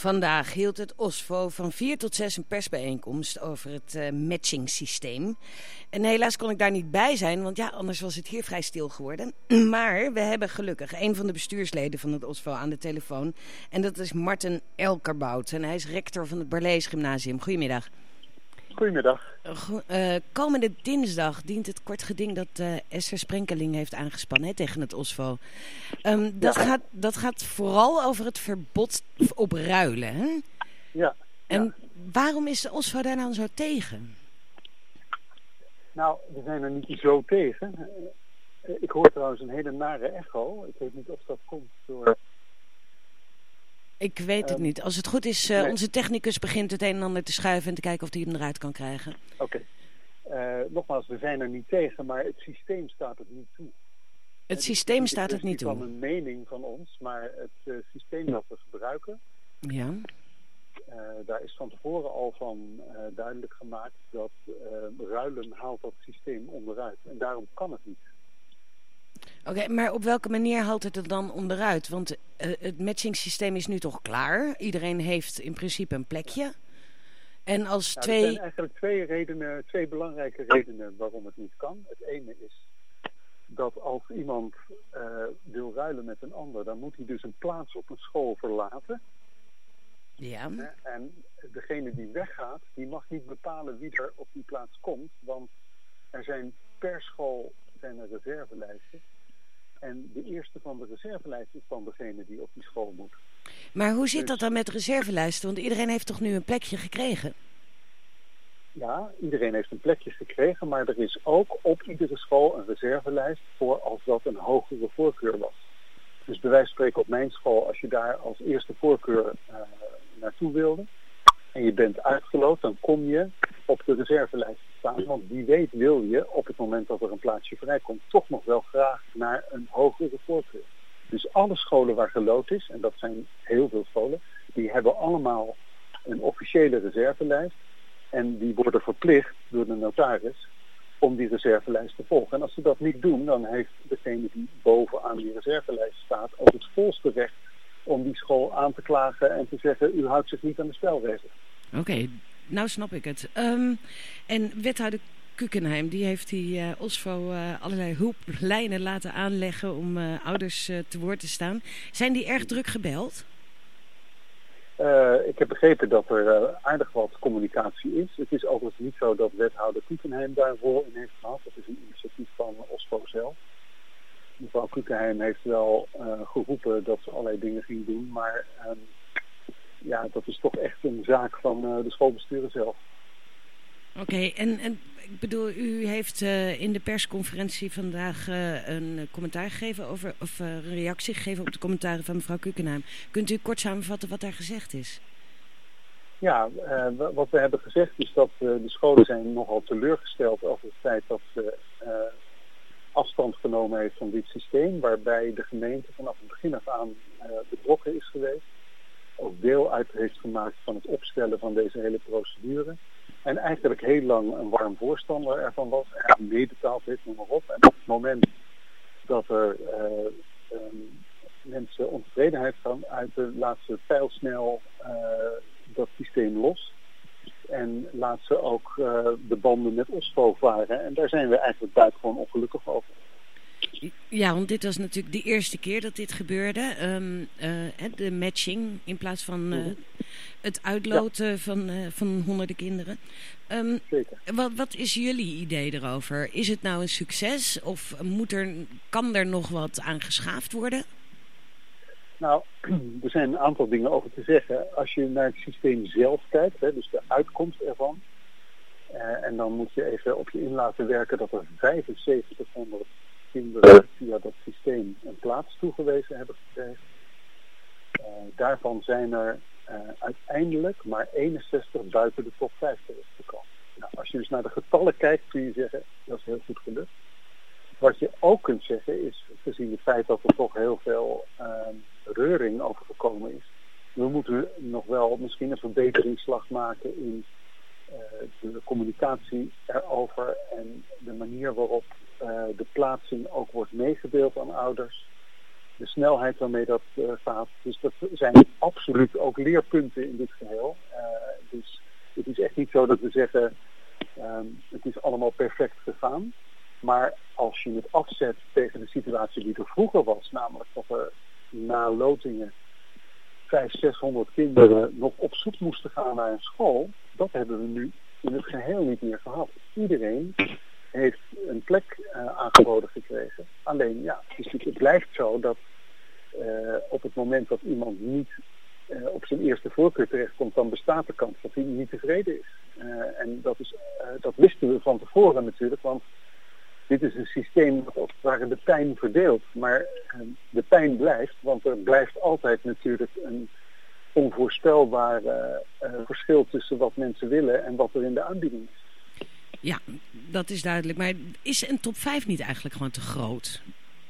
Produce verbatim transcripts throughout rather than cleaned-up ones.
Vandaag hield het O S V O van vier tot zes een persbijeenkomst over het uh, matchingsysteem. En helaas kon ik daar niet bij zijn, want ja, anders was het hier vrij stil geworden. Maar we hebben gelukkig een van de bestuursleden van het O S V O aan de telefoon. En dat is Marten Elkerbout. En hij is rector van het Barlees Gymnasium. Goedemiddag. Goedemiddag. Uh, komende dinsdag dient het kort geding dat uh, Esther Sprenkeling heeft aangespannen hè, tegen het O S V O. Um, dat, ja. gaat, dat gaat vooral over het verbod op ruilen. Hè? Ja. En ja. waarom is de O S V O daar dan zo tegen? Nou, we zijn er niet zo tegen. Ik hoor trouwens een hele nare echo. Ik weet niet of dat komt door... Ik weet het um, niet. Als het goed is, uh, nee. onze technicus begint het een en ander te schuiven en te kijken of hij hem eruit kan krijgen. Oké. Okay. Uh, nogmaals, we zijn er niet tegen, maar het systeem staat het niet toe. Het uh, systeem het staat het niet toe? Het is niet van een mening van ons, maar het uh, systeem dat we gebruiken, ja. uh, daar is van tevoren al van uh, duidelijk gemaakt dat uh, ruilen haalt dat systeem onderuit. En daarom kan het niet. Oké, okay, maar op welke manier haalt het er dan onderuit? Want uh, het matchingsysteem is nu toch klaar? Iedereen heeft in principe een plekje. En als nou, twee... Er zijn eigenlijk twee redenen, twee belangrijke redenen waarom het niet kan. Het ene is dat als iemand uh, wil ruilen met een ander, dan moet hij dus een plaats op een school verlaten. Ja. En degene die weggaat, die mag niet bepalen wie er op die plaats komt. Want er zijn per school zijn er reservelijsten. En de eerste van de reservelijst is dan degene die op die school moet. Maar hoe zit dus, dat dan met reservelijsten? Want iedereen heeft toch nu een plekje gekregen? Ja, iedereen heeft een plekje gekregen. Maar er is ook op iedere school een reservelijst voor als dat een hogere voorkeur was. Dus bij wijze van spreken op mijn school, als je daar als eerste voorkeur uh, naartoe wilde en je bent uitgeloot, dan kom je op de reservelijst te staan. Want wie weet wil je op het moment dat er een plaatsje vrijkomt toch nog wel graag naar een hogere voorkeur. Dus alle scholen waar geloot is, en dat zijn heel veel scholen, die hebben allemaal een officiële reservelijst. En die worden verplicht door de notaris om die reservelijst te volgen. En als ze dat niet doen, dan heeft degene die bovenaan die reservelijst staat ook het volste recht om die school aan te klagen en te zeggen, u houdt zich niet aan de spelregels. Oké, okay, nou snap ik het. Um, en wethouder Kukenheim, die heeft die uh, O S V O uh, allerlei hulplijnen laten aanleggen om uh, ouders uh, te woord te staan. Zijn die erg druk gebeld? Uh, ik heb begrepen dat er uh, aardig wat communicatie is. Het is overigens niet zo dat wethouder Kukenheim daar een rol in heeft gehad. Dat is een initiatief van O S V O zelf. Mevrouw Kukenheim heeft wel uh, geroepen dat ze allerlei dingen ging doen, maar um, ja, dat is toch echt een zaak van uh, de schoolbesturen zelf. Oké, okay, en, en ik bedoel, u heeft uh, in de persconferentie vandaag uh, een commentaar gegeven over, of uh, een reactie gegeven op de commentaren van mevrouw Kukenheim. Kunt u kort samenvatten wat daar gezegd is? Ja, uh, wat we hebben gezegd is dat uh, de scholen zijn nogal teleurgesteld over het feit dat ze uh, afstand genomen heeft van dit systeem, waarbij de gemeente vanaf het begin af aan uh, betrokken is geweest. Ook deel uit heeft gemaakt van het opstellen van deze hele procedure. En eigenlijk heel lang een warm voorstander ervan was. En meebetaald heeft, noem maar op. En op het moment dat er uh, um, mensen ontevredenheid gaan uit de laatste pijlsnel uh, dat systeem los. En laat ze ook uh, de banden met O S V O varen. En daar zijn we eigenlijk buitengewoon ongelukkig over. Ja, want dit was natuurlijk de eerste keer dat dit gebeurde. Um, uh, de matching in plaats van uh, het uitloten ja. van, uh, van honderden kinderen. Um, Zeker. Wat, wat is jullie idee erover? Is het nou een succes of moet er, kan er nog wat aan geschaafd worden? Nou, er zijn een aantal dingen over te zeggen. Als je naar het systeem zelf kijkt, hè, dus de uitkomst ervan. Uh, en dan moet je even op je in laten werken dat er vijfenzeventighonderd kinderen via dat systeem een plaats toegewezen hebben gekregen. Uh, daarvan zijn er uh, uiteindelijk maar eenenzestig buiten de top vijf terechtgekomen. Nou, als je dus naar de getallen kijkt, kun je zeggen, dat is heel goed gelukt. Wat je ook kunt zeggen is, gezien het feit dat er toch heel veel uh, reuring over gekomen is, we moeten nog wel misschien een verbeteringsslag maken in uh, de communicatie erover en de manier waarop uh, de plaatsing ook wordt meegedeeld aan ouders. de snelheid waarmee dat uh, gaat. Dus dat zijn absoluut ook leerpunten in dit geheel. Uh, dus het is echt niet zo dat we zeggen, um, het is allemaal perfect gegaan. Maar als je het afzet tegen de situatie die er vroeger was, namelijk dat er na lotingen vijfhonderd, zeshonderd kinderen nog op zoek moesten gaan naar een school, dat hebben we nu in het geheel niet meer gehad. Iedereen heeft een plek uh, aangeboden gekregen. Alleen, ja, het, is, het blijft zo dat uh, op het moment dat iemand niet uh, op zijn eerste voorkeur terechtkomt, dan bestaat de kans dat hij niet tevreden is. Uh, en dat, is, uh, dat wisten we van tevoren natuurlijk, want dit is een systeem dat als het ware de pijn verdeelt. Maar uh, de pijn blijft, want er blijft altijd natuurlijk een onvoorstelbaar uh, uh, verschil tussen wat mensen willen en wat er in de aanbieding is. Ja, dat is duidelijk. Maar is een top vijf niet eigenlijk gewoon te groot?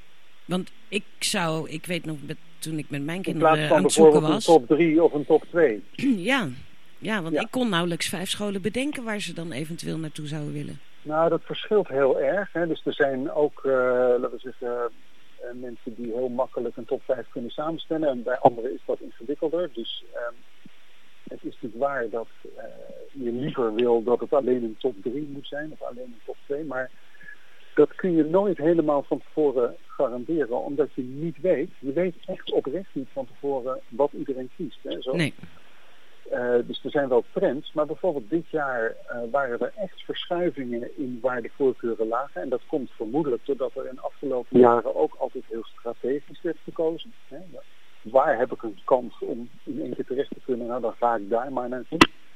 Want ik zou, ik weet nog, met, toen ik met mijn kinderen aan het zoeken was... een top drie of een top twee. ja, ja, want ja. ik kon nauwelijks vijf scholen bedenken waar ze dan eventueel naartoe zouden willen. Nou, dat verschilt heel erg. Hè. Dus er zijn ook, uh, laten we zeggen, uh, mensen die heel makkelijk een top vijf kunnen samenstellen. En bij anderen is dat ingewikkelder. Dus uh, het is natuurlijk waar dat uh, je liever wil dat het alleen een top drie moet zijn of alleen een top twee. Maar dat kun je nooit helemaal van tevoren garanderen, omdat je niet weet. Je weet echt oprecht niet van tevoren wat iedereen kiest. Hè. Zo. Nee. Uh, dus er zijn wel trends, maar bijvoorbeeld dit jaar uh, waren er echt verschuivingen in waar de voorkeuren lagen. En dat komt vermoedelijk doordat er in de afgelopen jaren ook altijd heel strategisch werd gekozen. Hè. Waar heb ik een kans om in één keer terecht te kunnen? Nou, dan ga ik daar maar naartoe.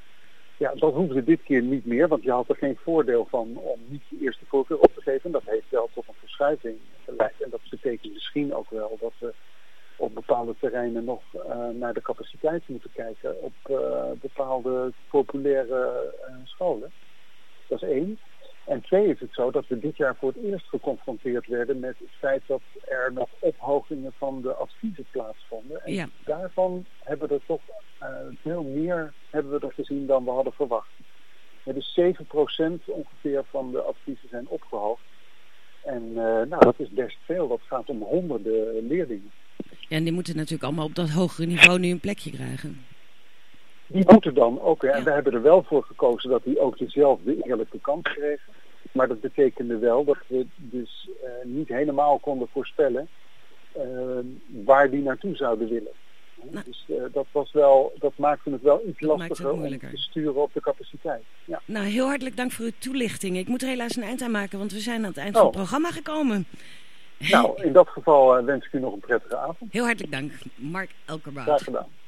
Ja, dat hoefde dit keer niet meer, want je had er geen voordeel van om niet je eerste voorkeur op te geven. Dat heeft wel tot een verschuiving geleid. En dat betekent misschien ook wel dat we op bepaalde terreinen nog uh, naar de capaciteit moeten kijken op uh, bepaalde populaire uh, scholen. Dat is één. En twee is het zo dat we dit jaar voor het eerst geconfronteerd werden met het feit dat er nog ophogingen van de adviezen plaatsvonden. En ja. daarvan hebben we er toch uh, veel meer hebben we er gezien dan we hadden verwacht. Ja, dus zeven procent ongeveer van de adviezen zijn opgehoogd. En uh, nou, dat is best veel. Dat gaat om honderden leerlingen. Ja, en die moeten natuurlijk allemaal op dat hogere niveau nu een plekje krijgen. Die moeten dan ook, hè. Ja. En we hebben er wel voor gekozen dat die ook dezelfde eerlijke kans kregen. Maar dat betekende wel dat we dus uh, niet helemaal konden voorspellen uh, waar die naartoe zouden willen. Nou, dus uh, dat was wel, dat maakte het wel iets lastiger om te sturen op de capaciteit. Ja. Nou, heel hartelijk dank voor uw toelichting. Ik moet er helaas een eind aan maken, want we zijn aan het eind oh. van het programma gekomen. Nou, in dat geval uh, wens ik u nog een prettige avond. Heel hartelijk dank, Mark Elkerboudt. Graag gedaan.